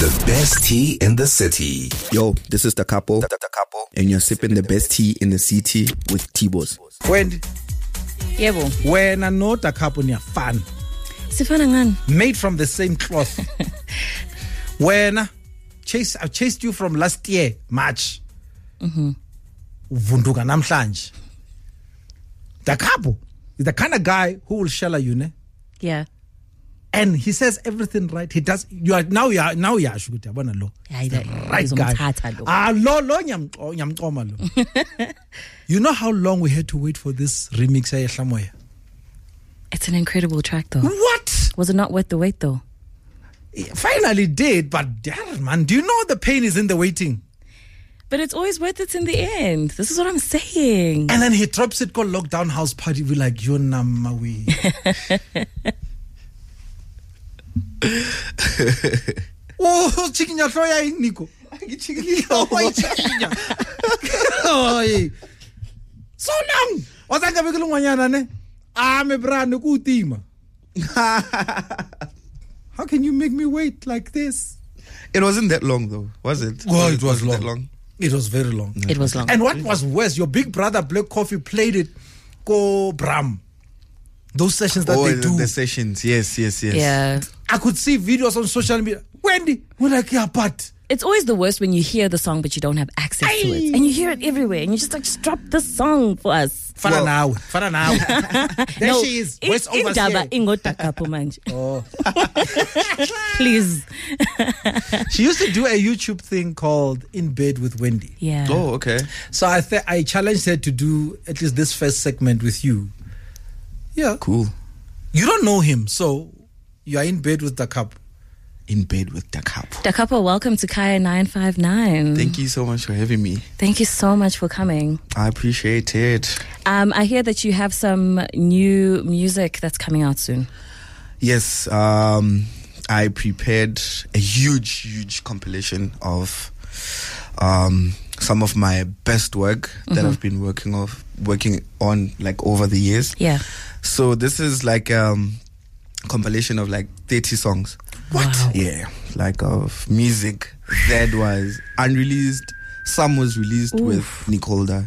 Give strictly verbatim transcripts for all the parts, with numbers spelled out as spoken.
The best tea in the city. Yo, this is the couple. The, the couple. And you're sipping the best tea in the city with T-Boss. Wendy. Yebo. Wena no da couple niyafana. Sifana ngani? Made from the same cloth. Wena chase I chased you from last year March. Mhm. Uvunduka namhlanje. The couple is the kind of guy who will shell you, ne? Yeah. And he says everything right. He does. You are now. You are now. You are shukuta. Bona lo. Yeah, the right guy. Ah, lo lo nyam nyam toma lo. You know how long we had to wait for this remix? It's an incredible track, though. What? Was it not worth the wait, though? It finally did, but damn, man, do you know the pain is in the waiting? But it's always worth it in the end. This is what I'm saying. And then he drops it called Lockdown House Party. We're like, Yona Mawi. Oh, chicken ya floya Nico. Chicken ya. So long. What's that going on? Ne? Ah, me brand new team. How can you make me wait like this? It wasn't that long, though, was it? Well, it was long. That long. It was very long. It was long. And what was worse, your big brother Black Coffee played it. Go Bram. Those sessions that oh, they the, do. the sessions, yes, yes, yes. Yeah. I could see videos on social media. Wendy, we're like, yeah, but. It's always the worst when you hear the song but you don't have access Aye. to it. And you hear it everywhere. And you're just like, just drop the song for us. Fana well, now. Fana now. There no, she is. West Indaba ingota kapo manje. Oh. Please. She used to do a YouTube thing called In Bed with Wendy. Yeah. Oh, okay. So I th- I challenged her to do at least this first segment with you. Yeah. Cool. You don't know him, so you are in bed with the couple. In bed with Da Capo. Da Capo, welcome to Kaya nine five nine. Thank you so much for having me. Thank you so much for coming. I appreciate it. Um, I hear that you have some new music that's coming out soon. Yes, um, I prepared a huge, huge compilation of um, some of my best work that mm-hmm. I've been working of working on like over the years. Yeah. So this is like um compilation of like thirty songs. What? Wow. Yeah, like of music that was unreleased. Some was released Oof. with Nicolda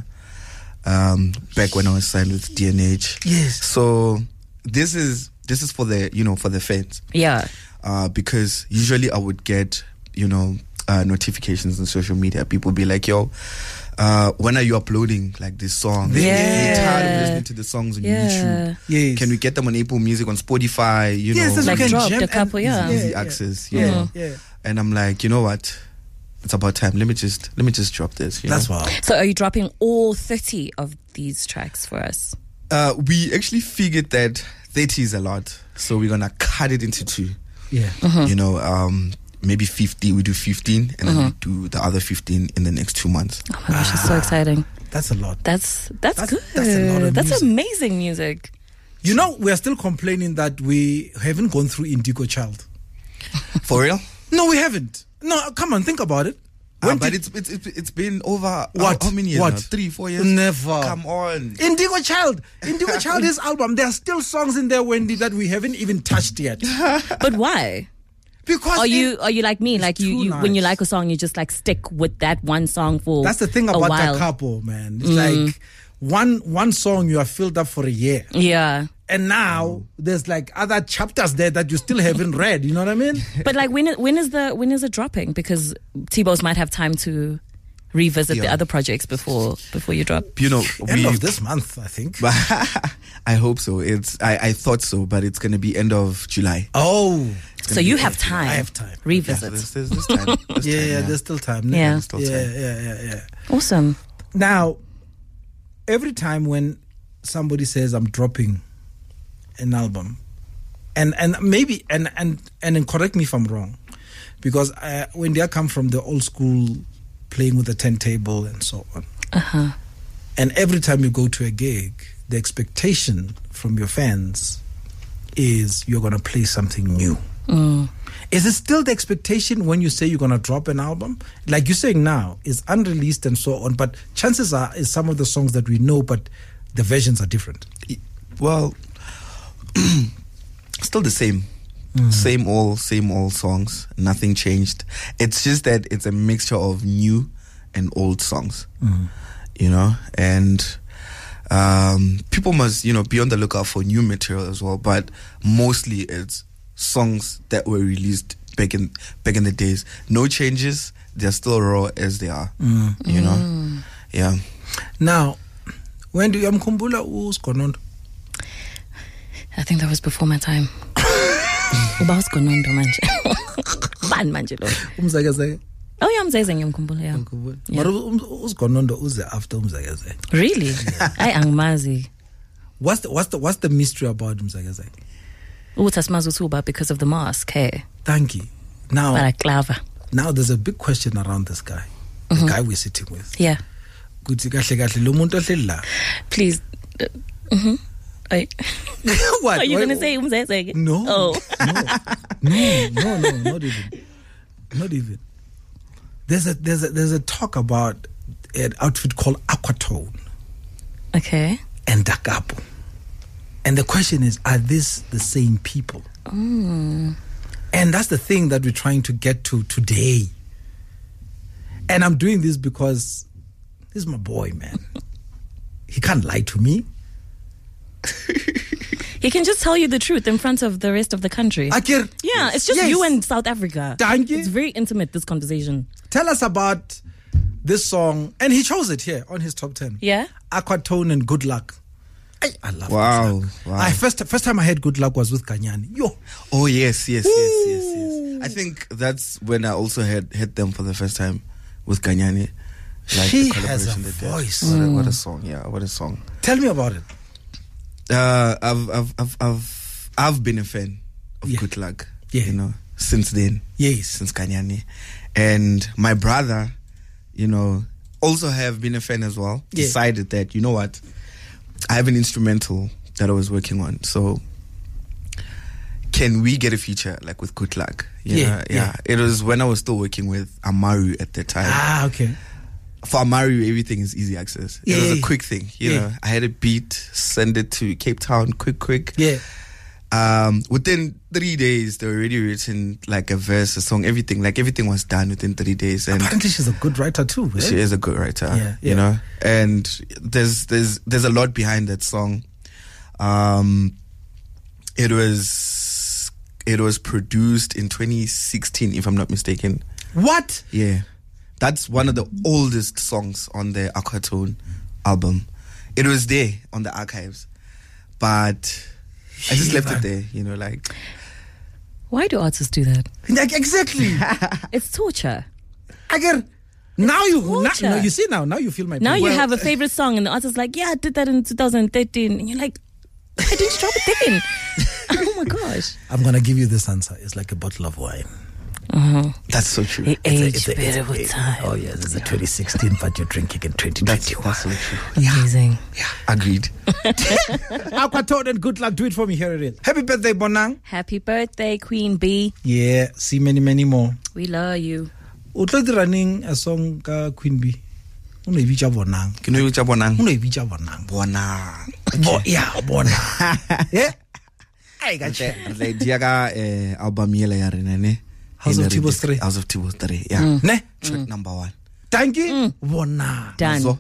um, back when I was signed with D N H. Yes. So this is this is for the you know for the fans. Yeah. Uh, because usually I would get you know uh, notifications on social media. People be like, "Yo, uh, when are you uploading like this song? Yeah. We're tired of listening to the songs on yeah. YouTube. Yes. Can we get them on Apple Music, on Spotify? You yes, know, like can drop a couple, yeah. easy yeah, access. Yeah. You Yeah. know? yeah. And I'm like, you know what? It's about time. Let me just let me just drop this. You That's know? wow. So are you dropping all thirty of these tracks for us? Uh, we actually figured that thirty is a lot, so we're gonna cut it into two. Yeah. Mm-hmm. You know, um, maybe fifty. We do fifteen, and mm-hmm. then we do the other fifteen in the next two months. Oh my gosh, it's so exciting. That's a lot. That's that's, That's- good. that's a lot of That's music. amazing music. You know, we are still complaining that we haven't gone through Indigo Child. For real? No, we haven't. No, come on, think about it. Uh, When but did- it's, it's it's been over What? How, how many years? What? Now? Three, four years? Never. Come on. Indigo Child. Indigo Child, his album. There are still songs in there, Wendy, that we haven't even touched yet. But why? Because Are it- you are you like me? It's Like you, too you when you nice. like a song, you just like stick with that one song for That's the thing a about while. the couple, man. It's like one one song you are filled up for a year. Yeah. And now there's like other chapters there that you still haven't read. You know what I mean? But like when it- when is the when is it dropping? Because T-Boss might have time to revisit the Yeah. other projects before before you drop. You know, End we. of this month, I think. I hope so. It's I, I thought so, but it's gonna be end of July. Oh. It's So gonna you be have end of July. time. I have time. Yeah, Revisit. there's, there's, there's time. There's Yeah, time, yeah, there's still time. Yeah. There's still Yeah, time. yeah, yeah, yeah. Awesome. Now, every time when somebody says I'm dropping an album, and and maybe and and and then correct me if I'm wrong, because uh, when they come from the old school, playing with the turntable and so on, Uh-huh. and every time you go to a gig, the expectation from your fans is you're gonna play something new. Mm. Is it still the expectation when you say you're going to drop an album? Like you're saying now, it's unreleased and so on, but chances are it's some of the songs that we know, but the versions are different. Well, still the same. Mm. Same old, same old songs. Nothing changed. It's just that it's a mixture of new and old songs. Mm. You know, and um, people must, you know, be on the lookout for new material as well. But mostly it's songs that were released back in back in the days. No changes. They're still raw as they are. Mm. You know, mm. yeah. Now, when do you mkhumbula uSgonondo? I think that was before my time. Uba uSgonondo manje. Bani manje lo? Umzakazeke. Oh yeah, umzakazeke ngiyamkhumbula yeah. Yeah. But uSgonondo uze after umzakazeke. Really? I angimazi. What's the what's the what's the mystery about umzakazeke? Uthi asimazi ukuthi uba because of the mask, hey. Thank you. Now, but clever. Now there's a big question around this guy. The mm-hmm. guy we're sitting with. Yeah. Kuthi kahle kahle lo muntu ohleli la. Please. Uh, mhm. I, what? Are you Why, going to say umzakazeke? No. Oh. No. No, no, no, not even. Not even. There's a there's a there's a talk about an outfit called Aquatone. Okay. And Da Capo. And the question is, are these the same people? Mm. And that's the thing that we're trying to get to today. And I'm doing this because this is my boy, man. He can't lie to me. He can just tell you the truth in front of the rest of the country. Akir, yeah, it's just yes. you and South Africa. Thank you. It's very intimate, this conversation. Tell us about this song. And he chose it here on his top ten. Yeah? Aquatone and Good Luck. I, I love wow, Good Luck. Wow. I first, first time I heard Good Luck was with Kanyani. Yo. Oh, yes, yes, yes, yes, yes. I think that's when I also heard, heard them for the first time with Kanyani. Like she the has a they voice. What, a, what a song, yeah, what a song. Tell me about it. Uh, I've, I've, I've, I've, I've been a fan of yeah. Good Luck, yeah. you know, since then. Yes. Since Kanyani. And my brother, you know, also have been a fan as well. Yeah. Decided that, you know what, I have an instrumental that I was working on. So can we get a feature like with Good Luck? You yeah, know? yeah. Yeah. It was when I was still working with Amaru at the time. Ah, okay. For Amaru, everything is easy access. Yeah, it was yeah, a quick thing. You yeah. know, I had a beat, send it to Cape Town, quick, quick. Yeah. Um, within three days, they were already written like a verse, a song, everything. Like everything was done within three days. And apparently, she's a good writer too. Right? She is a good writer. Yeah, yeah. You know, and there's there's there's a lot behind that song. Um, it was it was produced in twenty sixteen, if I'm not mistaken. What? Yeah. That's one of the oldest songs on the Aquatone album. It was there on the archives, but I just left it there, you know, like. Why do artists do that? Like, exactly. It's torture. I get now you now, torture. no, you see now now you feel my pain. Now you well, have a favorite song and the artist's like, yeah, I did that in two thousand thirteen, and you're like, I didn't drop it then. Oh my gosh. I'm gonna give you this answer. It's like a bottle of wine. Uh-huh. That's so true. It aged better with it, time. Oh yes, it's a twenty sixteen, but you're drinking in twenty twenty-one. That's, that's so true. Amazing. Yeah, yeah. Agreed. Aquatone and Good Luck. Do it for me. Here it is. Happy birthday, Bonang. Happy birthday, Queen B. Yeah, see many, many more. We love you. Utlo running a song ka Queen B. Uno ibicha Bonang. Kino ibicha Bonang. Uno ibicha Bonang. Bonang. Bo, yeah, Bonang. Yeah. I got you. Le dia ka album yele ya rena ne. House of Tibos three. House of Tibos three. Yeah. Mm. Ne? Track mm. number one. Thank you. Mm. Bonang. Done. So,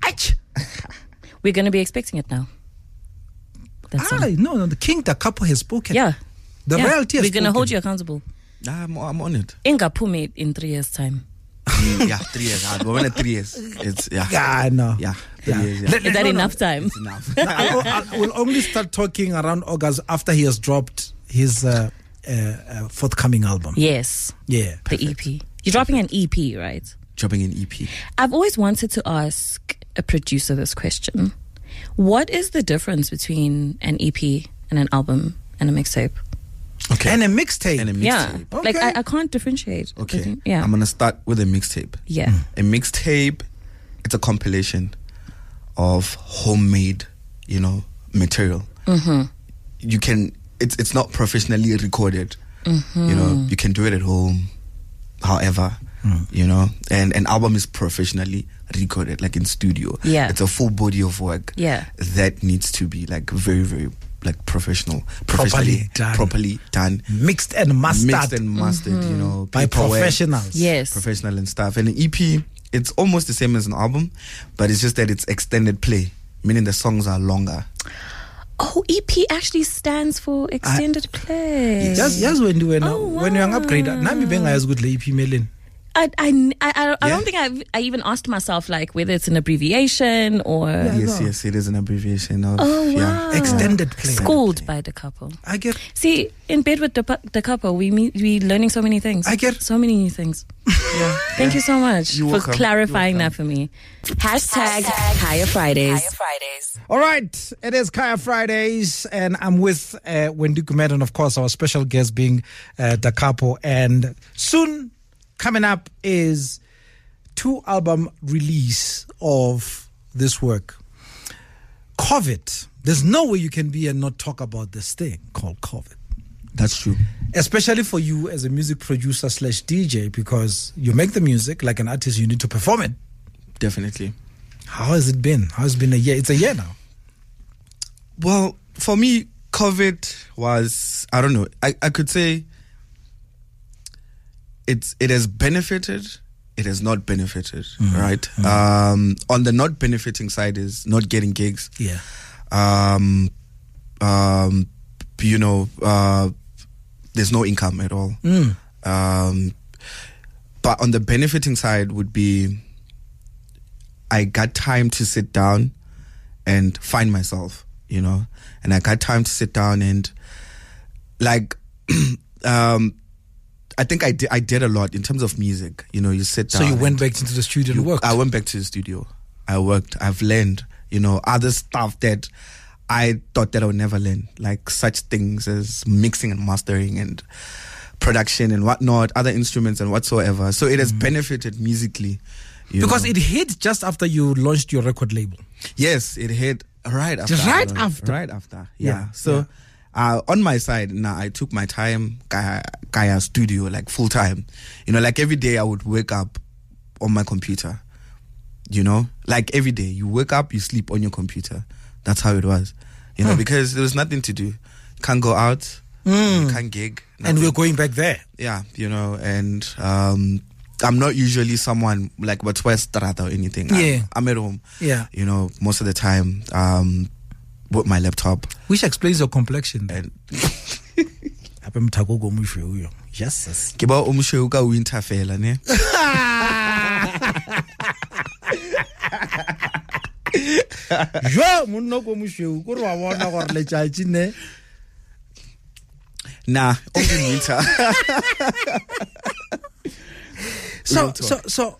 we're going to be expecting it now. That's ah, no, no, the King Da Capo has spoken. Yeah. The yeah. royalty has We're going to spoken. hold you accountable. I'm, I'm on it. Inga Pumi in three years' time. Mm, yeah, three years. But when it's three years, it's, yeah. Yeah, no. Yeah, three Yeah. years, yeah. Let- Is that no, no. enough time? It's enough. I, I will only start talking around August after he has dropped his uh, uh, uh, forthcoming album. Yes. Yeah. The E P. You're dropping an E P, right? Dropping an E P. I've always wanted to ask a producer this question. What is the difference between an E P and an album and a mixtape? Okay. And a mixtape. And a mixtape. Yeah. Okay. Like, I, I can't differentiate. Okay. between- Yeah. I'm going to start with a mixtape. yeah. A mixtape, it's a compilation of homemade, you know, material. Mm-hmm. You can, it's it's not professionally recorded. Mm-hmm. You know, you can do it at home, however, Mm. you know, and an album is professionally recorded, like in studio. Yeah. It's a full body of work Yeah. that needs to be like very, very like professional, Properly professionally done. properly done, Mixed and mastered. mixed and mastered, you know, by paperwork, professionals. Yes. professional and stuff. And an E P, it's almost the same as an album, but it's just that it's extended play, meaning the songs are longer. Oh, E P actually stands for extended play. Yes, yes, when you when, Oh, when you're an wow. upgrade, nami bengayazi ukuthi le E P meleni. I, I, I, I Yeah. don't think I've, I even asked myself like whether it's an abbreviation or Yes, no. yes, it is an abbreviation of Oh, yeah. wow. Extended play. schooled by the couple. I get. See, in bed with the, pu- the couple, we meet, we learning so many things. I get- so many new things. yeah. Thank you so much You're for welcome. clarifying You're that for me. Hashtag, Kaya Fridays. All right, it is Kaya Fridays, and I'm with uh, Wendy Kumet, and of course, our special guest being uh, Da Capo. And soon coming up is two album release of this work. COVID. There's no way you can be and not talk about this thing called COVID. That's true. Especially for you as a music producer slash D J, because you make the music like an artist, you need to perform it. Definitely. How has it been? How has it been a year? It's a year now. Well, for me, COVID was, I don't know, I, I could say it's it has benefited, it has not benefited, right? Um, on the not benefiting side is not getting gigs. Yeah. Um, um, you know, uh, there's no income at all. Mm. Um, but on the benefiting side would be I got time to sit down and find myself, you know, and I got time to sit down and like, um, I think I did, I did a lot in terms of music, you know, you sit down. So you went and back into the studio and you- worked. I went back to the studio. I worked. I've learned, you know, other stuff that I thought that I would never learn, like such things as mixing and mastering and production and whatnot, other instruments and whatsoever. So it has benefited musically. You Because know. it hit just after you launched your record label. Yes, it hit right after. Just right you know, after. Right after. Yeah, Yeah. So yeah. Uh, on my side, now I took my time, Kaya, Kaya studio, like full time. You know, like every day I would wake up on my computer. You know, like every day you wake up, you sleep on your computer. That's how it was. You know, Hmm. because there was nothing to do. You can't go out. Mm. You can't gig. And nothing. we're going back there. Yeah, you know, and um, I'm not usually someone like what's West Strata or anything. I'm- Yeah. I'm, at home. Yeah. You know, most of the time um, with my laptop. Which explains your complexion. And Ape mthako ko moshweu yo. Yes. ke ba o moshweu ka winter fela ne. Jo monno ko moshweu ko re wa bona gore letšatši ne. Nah, only winter. So Real talk. so so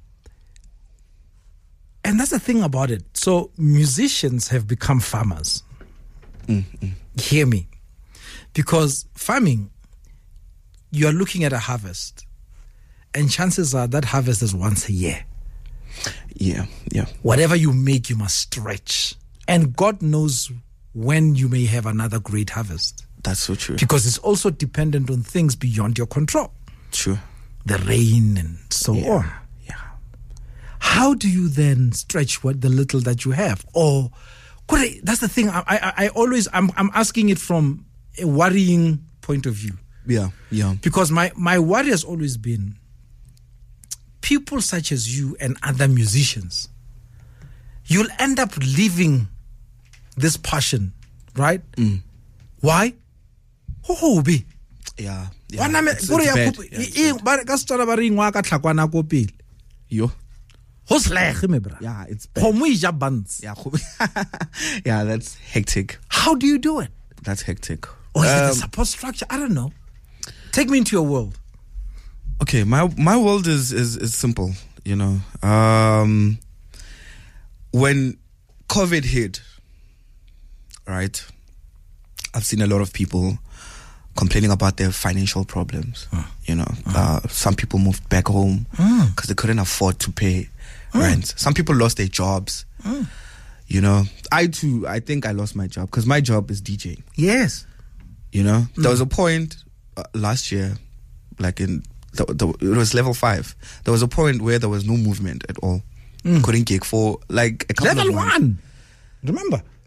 and that's the thing about it. So musicians have become farmers. Hear me. Because farming, you are looking at a harvest, and chances are that harvest is once a year. Yeah, yeah. Whatever you make, you must stretch. And God knows when you may have another great harvest. That's so true. Because it's also dependent on things beyond your control. True. The rain and so Yeah. on. Yeah. How do you then stretch what the little that you have? Or could I, that's the thing. I, I, I always I'm I'm asking it from a worrying point of view. Yeah, yeah. Because my, my worry has always been people such as you and other musicians, you'll end up leaving this passion, right? Mm. Why? Ho be. Yeah. yeah. Wa name- It's- kore it's ya bad. kope- Yeah, it's e- bad. ba re ka Setswana ba re ngwa ka tlhakwana ko pele. Yo. Ho slege me bra. Yeah, it's bad. Kgomo e ja buns. Yeah, yeah, that's hectic. How do you do it? That's hectic. Or is it a Um, support structure? I don't know. Take me into your world. Okay, my my world is is, is simple, you know. Um, when COVID hit, right, I've seen a lot of people complaining about their financial problems. You know, uh, some people moved back home because they couldn't afford to pay rent. Some people lost their jobs. You know, I too, I think I lost my job because my job is DJing. Yes. You know, there was a point uh, last year, like in the, the, it was level five. There was a point where there was no movement at all. Couldn't gig for like a couple Level of months. one. Remember?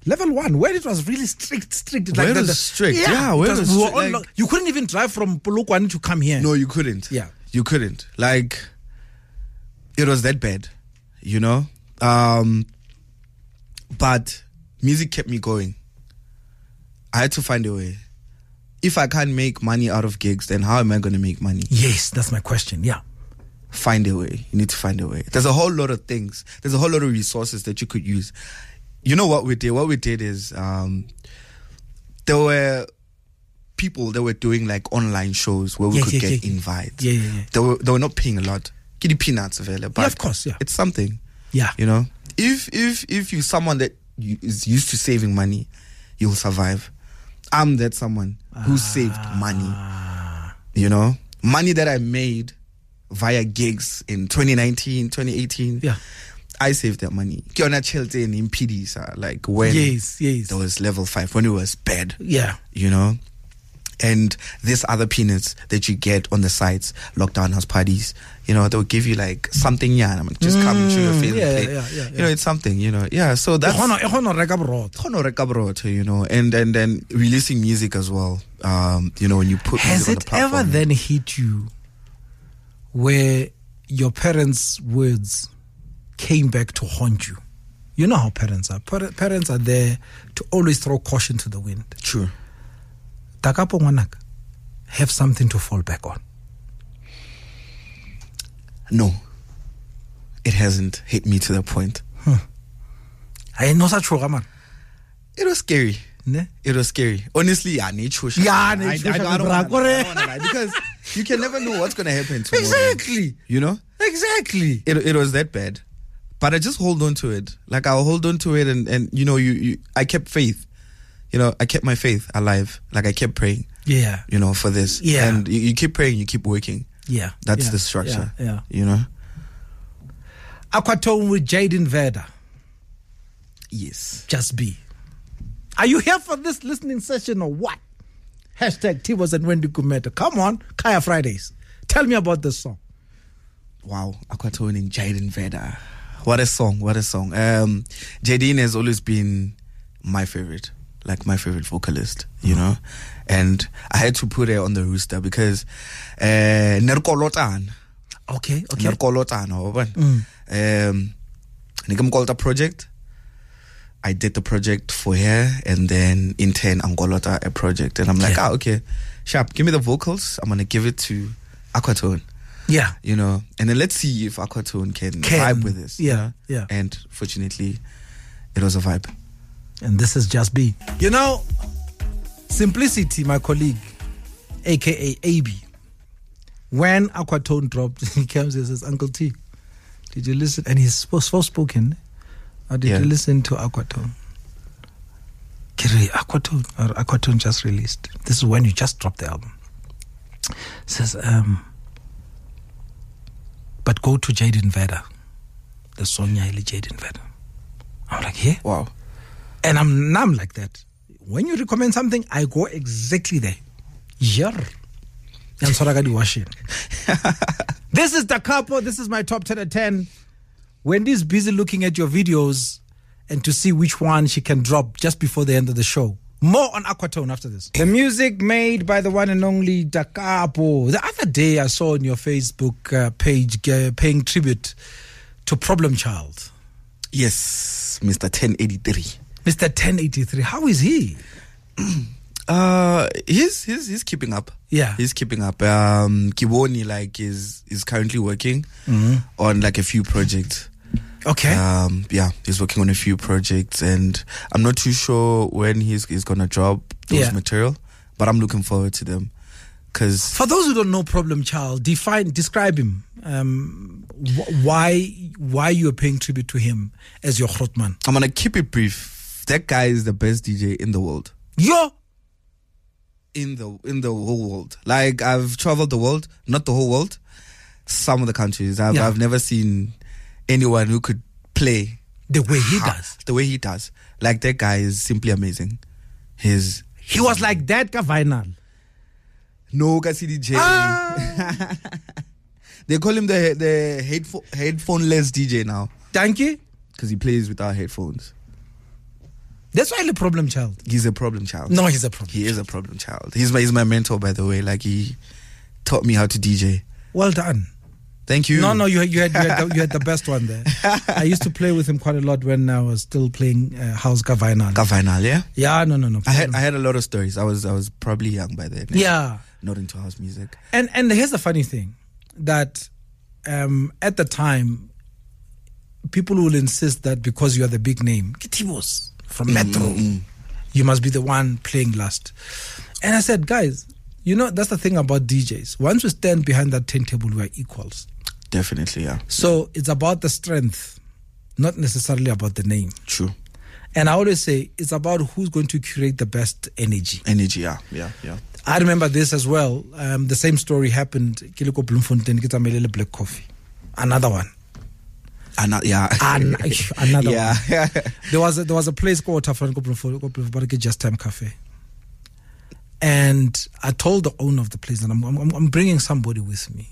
Level one, where it was really strict, strict. It's Where like it the- was strict, Yeah, yeah, it where it was- was we were strict, on like- lo- you couldn't even drive from Polokwane to come here. No, you couldn't. Yeah. You couldn't. Like, it was that bad, you know? Um, but music kept me going. I had to find a way. If I can't make money out of gigs, then how am I going to make money? Yes, that's my question. Yeah. Find a way. You need to find a way. There's a whole lot of things. There's a whole lot of resources that you could use. You know what we did? What we did is um, there were people that were doing like online shows where we Yeah, could yeah, get yeah, yeah. invites. Yeah, yeah, yeah. They were they were not paying a lot. Get the peanuts available. But Yeah, of course, yeah. It's something. Yeah. You know? If if if you're someone that you, is used to saving money, you'll survive. I'm that someone who saved money. You know? Money that I made via gigs in twenty nineteen, twenty eighteen. Yeah. I saved that money. Kiona Chilton in P Ds, uh, like when Yes, yes. there was level five, when it was bad, Yeah. you know? And these other peanuts that you get on the sites, lockdown house parties, you know, they'll give you like something, yeah, I mean, just come and show your face. Mm, yeah, and yeah, play. yeah, yeah, You know, it's something, you know, yeah. So that's E kgona- e kgona ho reka borotho. Kgono reka borotho, you know, and and then releasing music as well. Um, you know, when you put Has music on the it platform. ever then hit you where your parents' words came back to haunt you? You know how parents are. Par- Parents are there to always throw caution to the wind. True. Takapo ngwanaka, have something to fall back on. No, it hasn't hit me to that point. I know such man. It was scary. Ne? It was scary. Honestly, yeah, nature. Yeah, I, I, nature I, I don't shaka wanna lie, I bra, don't wanna lie, because you can never know what's gonna happen tomorrow. Exactly. You know, Exactly. it it was that bad, but I just hold on to it. Like I'll hold on to it, and and you know, you, you I kept faith. You know, I kept my faith alive. Like I kept praying. Yeah. You know, for this. Yeah. And you, you keep praying, you keep working. Yeah. That's yeah, the structure. Yeah. yeah. You know. Aquatone with Jaden Verda. Yes. Just be. Are you here for this listening session or what? Hashtag T was and Wendy Kumeta. Come on, Kaya Fridays. Tell me about this song. Wow, Aquatone and Jaden Veda. What a song, what a song. Um, Jaden has always been my favorite, like my favorite vocalist, you know? And I had to put her on the rooster because uh, Nerkolotan. Okay, okay. Nerkolotan, um, Nikamkolta project. I did the project for her, and then in turn, Angolota a project. And I'm like, Yeah. ah, okay, sharp, give me the vocals. I'm going to give it to Aquatone. Yeah. You know, and then let's see if Aquatone can, Can. vibe with this. Yeah, you know? yeah. And fortunately, it was a vibe. And this is Just Be. You know, Simplicity, my colleague, a k a. A B, when Aquatone dropped, he comes and says, Uncle T, did you listen? And he's so spoken. Or did Yeah. you listen to Aquatone? Kiri, Aquatone, or Aquatone just released. This is when you just dropped the album. Says, um, but go to Jaden Veda. The song Yaeli Jaden Veda. I'm like, yeah. Wow. And I'm now I'm like that. When you recommend something, I go exactly there. Yeah. I'm sorry, I got washing. This is Da Capo. This is my top ten at ten. Wendy's busy looking at your videos and to see which one she can drop just before the end of the show. More on Aquatone after this. The music made by the one and only Da Capo. The other day I saw on your Facebook uh, page uh, paying tribute to Problem Child. Yes, Mister ten eighty-three. Mister ten eighty-three. How is he? Uh, he's he's he's keeping up. Yeah. he's keeping up. Um, Kiboni like is is currently working Mm-hmm. on like a few projects. Okay. Um, yeah, he's working on a few projects, and I'm not too sure when he's he's gonna drop those Yeah. material, but I'm looking forward to them. Cause For those who don't know Problem Child, define, describe him. Um, wh- why, why you're paying tribute to him as your Grotman? I'm gonna keep it brief. That guy is the best D J in the world. Yo, In the in the whole world. Like I've traveled the world, not the whole world. Some of the countries. I've Yeah. I've never seen anyone who could play the way he ha- does. the way he does. Like that guy is simply amazing. His He was like that ka vinyl. no kasi D J. Ah, They call him the the headphone headphone-less D J now thank you. because he plays without headphones. That's why the problem child. He's a problem child. No, he's a problem. He is a problem child. He's my he's my mentor, by the way. Like, he taught me how to D J. Well done. Thank you. No, no, you had you had you had, the, you had the best one there. I used to play with him quite a lot when I was still playing uh, house Gavinal. Gavinal, yeah. Yeah, no, no, no. I had I had a lot of stories. I was I was probably young by then. Yeah. Not into house music. And and here's the funny thing, that um, at the time, people will insist that because you are the big name, Kitibos from Metro, mm-hmm. you must be the one playing last. And I said, guys, you know, that's the thing about D Js. Once we stand behind that turntable, we are equals. Definitely, yeah. So it's about the strength, not necessarily about the name. True. And I always say it's about who's going to curate the best energy. Energy, yeah, yeah, yeah. I remember this as well. Um, the same story happened. Kiliko Bloemfontein, Kitamelele Black Coffee. Another one. Another, yeah. An- another yeah. one. There was a, there was a place called Tafranco Bloemfontein, Just Time Cafe. And I told the owner of the place that I'm, I'm, I'm bringing somebody with me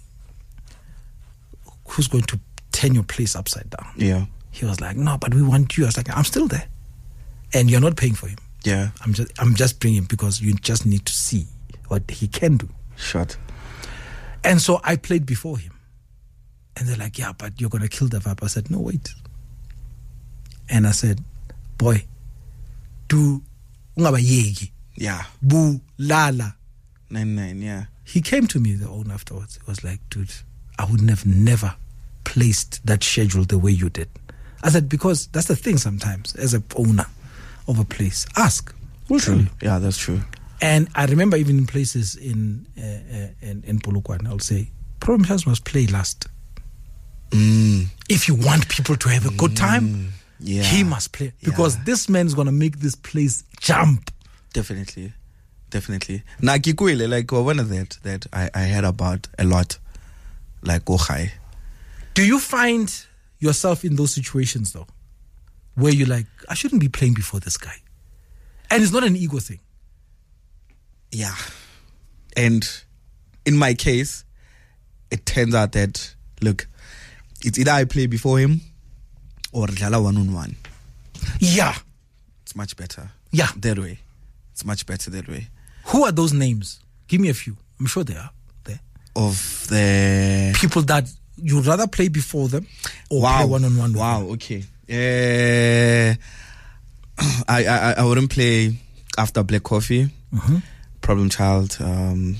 who's going to turn your place upside down. Yeah. He was like, no, but we want you. I was like, I'm still there. And you're not paying for him. Yeah. I'm just I'm just bringing him because you just need to see what he can do. Shut. And so I played before him. And they're like, yeah, but you're going to kill the vibe. I said, no, wait. And I said, boy, do ungaba yegi. Yeah. Bu lala. Nine nine, yeah. He came to me, the owner, afterwards. He was like, dude, I would have never placed that schedule the way you did. I said, because that's the thing sometimes, as a owner of a place, ask. We'll True. tell you. Yeah, that's true. And I remember even in places in uh, uh, in, in Polokwane, I'll say, Problem House must play last. Mm. If you want people to have a good time, mm. yeah. he must play. Because yeah. this man is going to make this place jump. Definitely. Definitely. Now, Kikuile, like well, one of that that I, I heard about a lot, like Ohai. Do you find yourself in those situations, though, where you're like, I shouldn't be playing before this guy? And it's not an ego thing. Yeah. And in my case, it turns out that, look, it's either I play before him or Dlala one-on-one. Yeah. It's much better. Yeah. That way. It's much better that way. Who are those names? Give me a few. I'm sure they are there. Of the... people that you'd rather play before them or wow. play one-on-one with Wow, them. okay. Uh, I, I, I wouldn't play after Black Coffee. Mm-hmm. Problem Child. Um,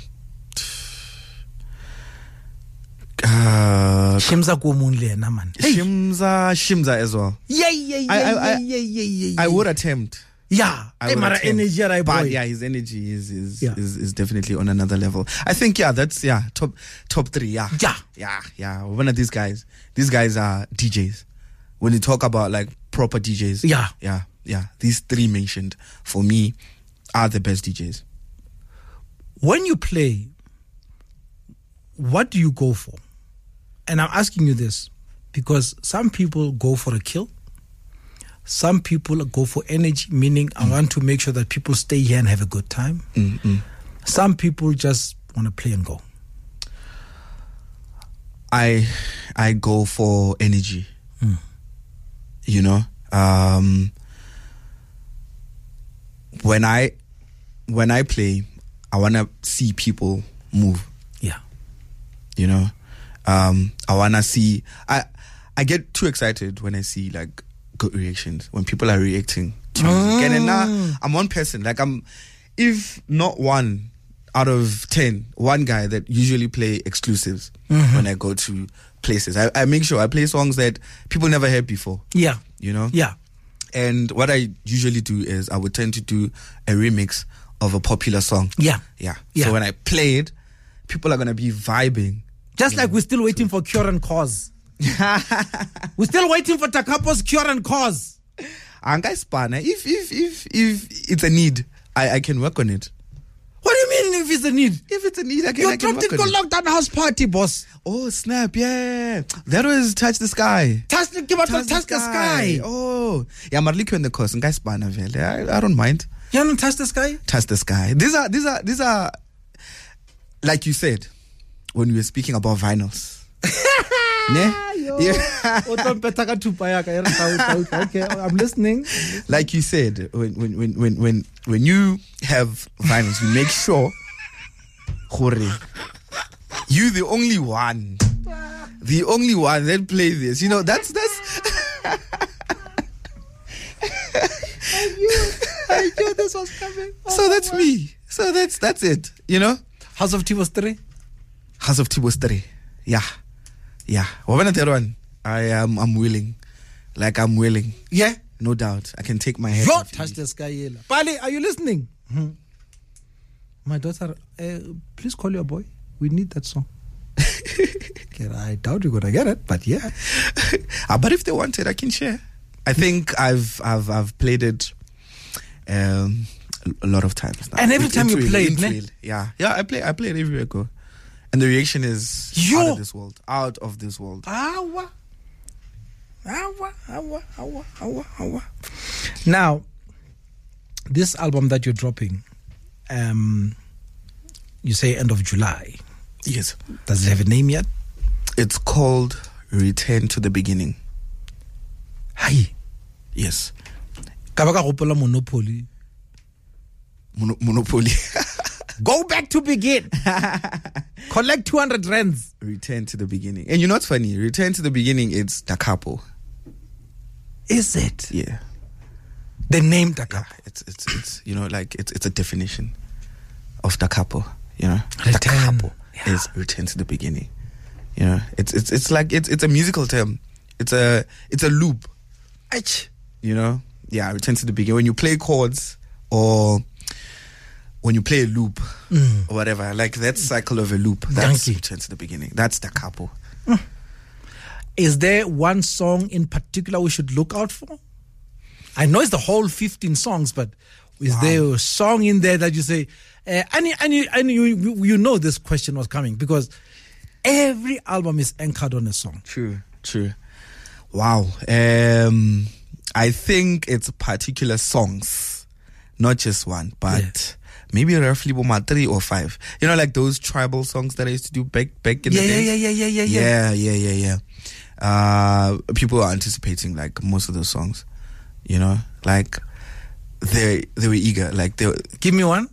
uh, Shimza Kumunle na man. Hey. Shimza, Shimza as well. Yeah, yeah, yeah, I, I, yeah, I, yeah, yeah, yeah. I would attempt. Yeah. I Hey, would mara attempt. energy, right, boy. But yeah, his energy is is, Yeah. is is definitely on another level. I think yeah, that's yeah, top top three. Yeah, Yeah. yeah, yeah. One of these guys. These guys are D Js. When you talk about like proper D Js, Yeah. yeah, yeah. These three mentioned for me are the best D Js. When you play, what do you go for? And I'm asking you this because some people go for a kill. Some people go for energy, meaning I want to make sure that people stay here and have a good time. Mm-mm. Some people just want to play and go. I I go for energy. Mm. You know, um, when I when I play, I want to see people move. Yeah. You know, um, I want to see. I I get too excited when I see like good reactions when people are reacting to music. And then now I'm one person. Like I'm, if not one out of ten, one guy that usually play exclusives Mm-hmm. when I go to places. I, I make sure I play songs that people never heard before. Yeah. You know? Yeah. And what I usually do is I would tend to do a remix of a popular song. Yeah. Yeah. Yeah. So when I play it, people are going to be vibing. Just like we're still waiting for Cure and Cause. We're still waiting for Takapo's Cure and Cause. If, if, if, if it's a need, I, I can work on it. What do you mean if it's a need? If it's a need, I can, You I can dropped work it on for it. lockdown house party, boss. Oh, snap, yeah. That was Touch the Sky. Touch the, give us touch, touch the sky. Oh. Yeah, Marliko in the course. And guys, I, I don't mind. You don't touch the sky? Touch the Sky. These are, these are, these are, like you said, when we were speaking about vinyls. Ne? Yeah. Okay, I'm listening. Like you said, when when when when when, when you have vinyls, you make sure Hore, you the only one. The only one that play this. You know, that's that's I knew, I knew this was coming. Oh, so that's me. So that's that's it. You know? House of Tea was three. House of Tea was three. Yeah. Yeah. What about that one? I am I'm willing. Like I'm willing. Yeah. No doubt. I can take my head. Yo, off touch you. the sky, Yela. Pali, are you listening? Mm-hmm. My daughter, uh, please call your boy. We need that song. Okay, I doubt you're gonna get it, but yeah. uh, but if they want it, I can share. I think I've I've I've played it um, a lot of times now. And every It- time it's you real, play it, it's ne? real. yeah, yeah, I play I play it everywhere I go, and the reaction is Yo! out of this world, out of this world. Awa. Awa, awa, awa, awa, awa. Now, this album that you're dropping, um, you say end of July. Yes, Does it have a name yet? it's called Return to the Beginning. Hi. Yes, Ka ba ka gopola Monopoly. Mono- Monopoly. Go back to begin. Collect two hundred rands. Return to the Beginning, and you know what's funny? Return to the Beginning. It's Da Capo. Is it? Yeah, The name Taka. yeah. It's it's it's you know like it's it's a definition of Da Capo. You know, Return. Da Capo Yeah. is return to the beginning. You know, it's it's it's like it's it's a musical term. It's a it's a loop. Ach. You know, yeah, return to the beginning. When you play chords or when you play a loop Mm. or whatever, like that cycle of a loop, that's Donkey. return to the beginning. That's Da Capo. Is there one song in particular we should look out for? I know it's the whole fifteen songs, but is Wow. there a song in there that you say, uh, and, you- and, you, and you, you you know this question was coming because every album is anchored on a song. True, true. Wow. Um, I think it's particular songs, not just one, but Yeah. maybe roughly about three or five. You know, like those tribal songs that I used to do back back in Yeah, the yeah, day. yeah, yeah, yeah, yeah, yeah. yeah, yeah, yeah, yeah. Uh, people are anticipating like most of those songs. You know, like they they were eager. Like they were, Give me one.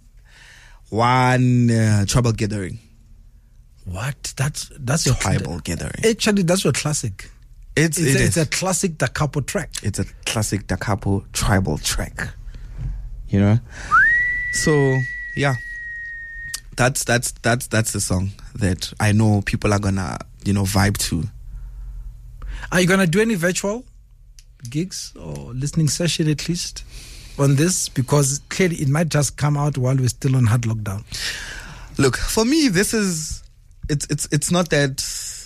one uh, tribal gathering, What? That's that's your tribal gathering. Actually, that's your classic. It's It's, it a, is. it's a classic Da Capo track. It's a classic Da Capo tribal track. You know? So yeah. That's that's that's that's the song that I know people are gonna, you know, vibe to. Are you gonna do any virtual gigs or listening session at least on this? Because clearly it might just come out while we're still on hard lockdown. Look, for me this is it's it's it's not that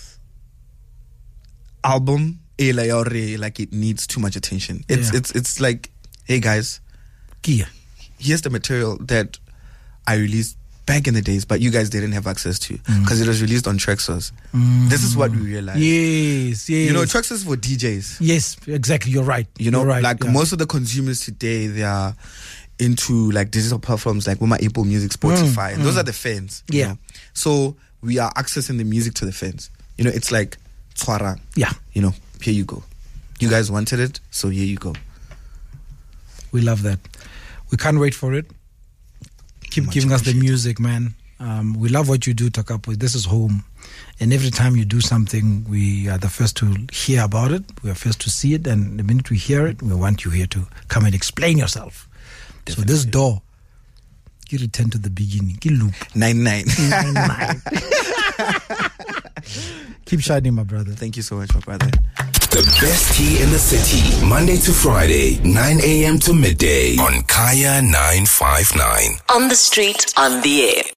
album eh, like, or, eh, like it needs too much attention. It's Yeah. it's it's like, hey guys, Kia. here's the material that I released back in the days, but you guys didn't have access to because it was released on Traxsource. This is what we realized. Yes, yes. You know, Traxsource for D Js. Yes, exactly. You're right. You know, You're right. like yeah. most of the consumers today, they are into like digital platforms like my Apple Music, Spotify. Those are the fans. you Yeah. know. So we are accessing the music to the fans. You know, it's like Tswara. Yeah, You know, here you go. You guys wanted it, so here you go. we love that. We can't wait for it. Keep Much giving us the appreciated. music, man. Um, we love what you do, Da Capo. This is home. And every time you do something, we are the first to hear about it. We are first to see it. And the minute we hear it, we want you here to come and explain yourself. So this door, you return to the beginning. You loop. Nine nine. Nine, nine. Keep shining, my brother. Thank you so much, my brother. The best tea in the city, Monday to Friday, nine a.m. to midday on Kaya nine five nine. On the street, on the air.